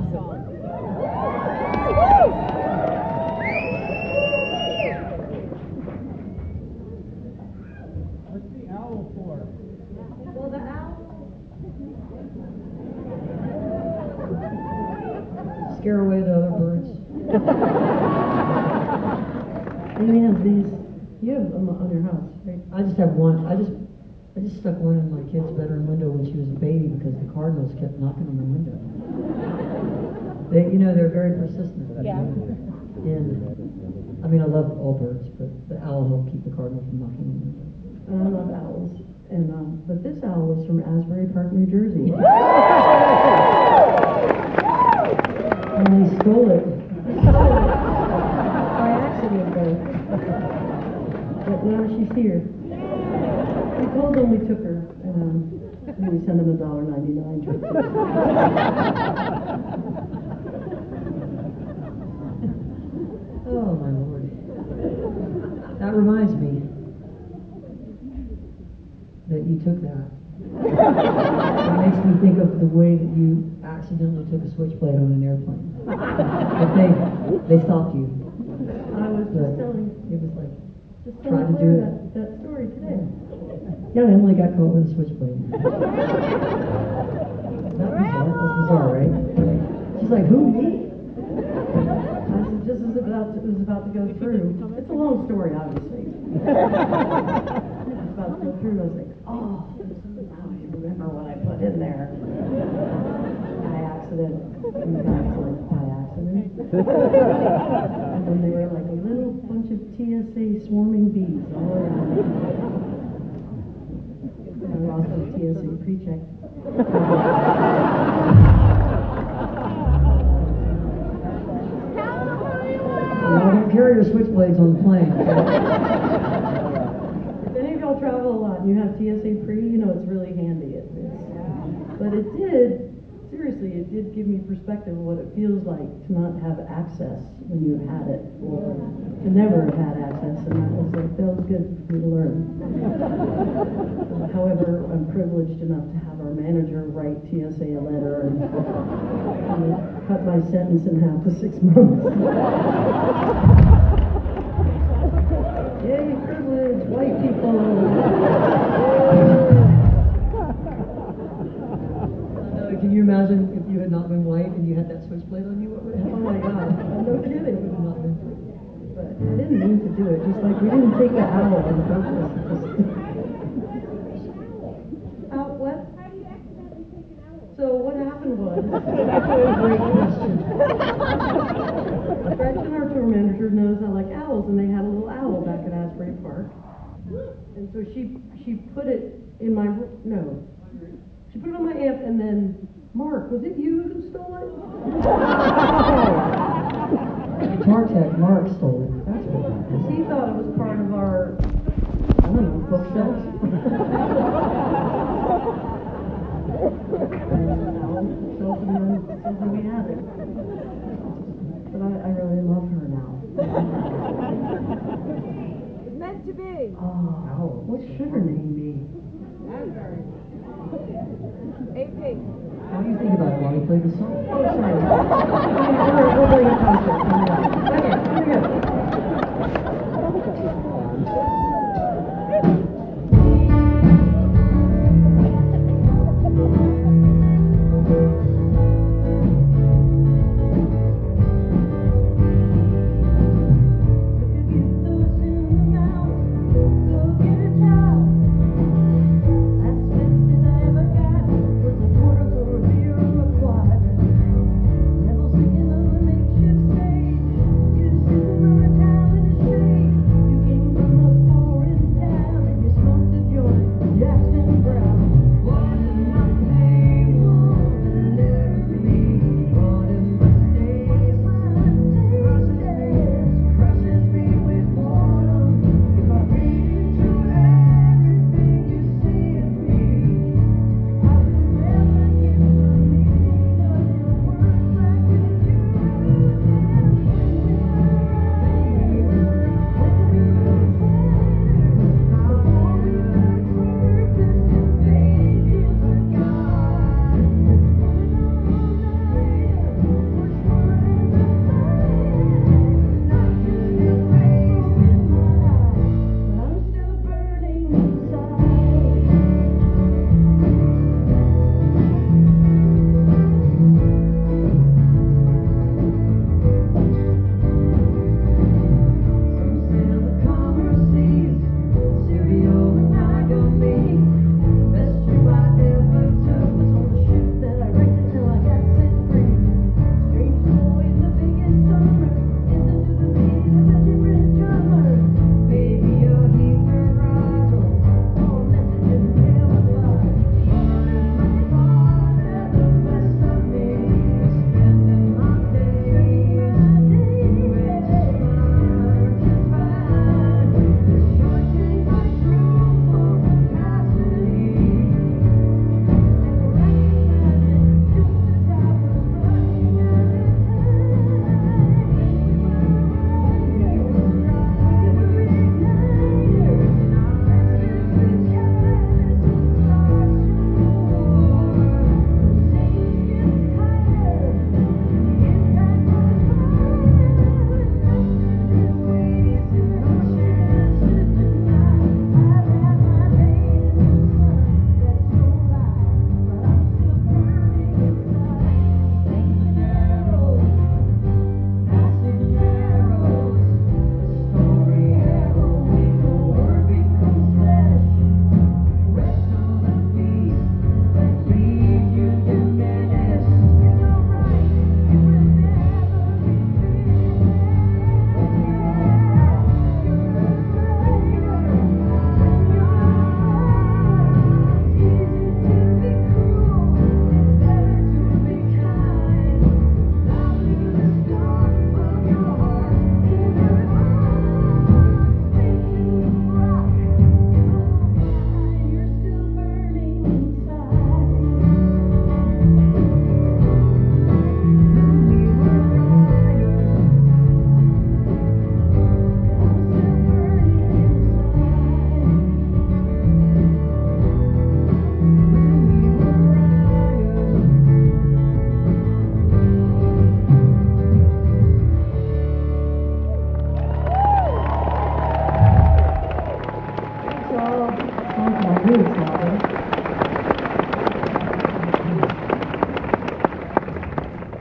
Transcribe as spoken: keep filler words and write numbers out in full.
awesome. What's the owl for? Well, the owl. Scare away the other birds. And you have these, you have them on your house, right? I just have one. I just I just stuck one in my kid's bedroom window when she was a baby because the cardinals kept knocking on the window. They, you know, they're very persistent. Yeah. And I mean, I love all birds, but the owl helped keep the cardinal from knocking on the window. And I love owls. And um, but this owl was from Asbury Park, New Jersey. And they stole it. By accident, though. But now she's here. We told them we took her, and, um, and we sent them a dollar ninety-nine. Oh my Lord! That reminds me that you took that. It makes me think of the way that you accidentally took a switchblade on an airplane. But they they stopped you. I was just But telling, it was like just trying telling to do her it. that, that story today. Yeah, Emily got caught with a switchblade. That was bizarre. That's bizarre, right? She's like, who, me? I said, just as about to, it was about to go through. It's a long story, obviously. It was about to go through. I was like, oh, now I remember what I put in there. By accident. And the guy was like, by accident. And then they were like a little bunch of T S A swarming bees all around. And I lost my T S A pre-check. Y'all don't carry your switchblades on the plane. If any of y'all travel a lot and you have T S A pre, you know it's really handy. It, it's, but it did, seriously, it did give me perspective of what it feels like to not have access when you had it, or to never have had access, and that was like, that was good for me to learn. Uh, however, I'm privileged enough to have our manager write T S A a letter and, and cut my sentence in half to six months. Yay, privilege, white people. Can you imagine if you had not been white and you had that switchblade on you? What would happen? Oh my God, no kidding. It would have not been pretty. But I didn't mean to do it, just like we didn't take the owl on purpose. Owl, what? How do you accidentally take an owl? So what happened was, Great question. Gretchen, our tour manager, knows I like owls, and they had a little owl back at Asbury Park. And so she she put it in my, no, she put it on my amp, and then, Mark, was it you who stole it? Guitar tech, Mark stole it. That's what happened. Because he thought it was part of our, I don't know, bookshelves. Bookshelves, and then somehow we had it. But I, I really love her now. It's meant to be. Oh, what should her name be? Asbury. A P. How do you think about it while we play the song? Oh, sorry. We're, we're doing a concert.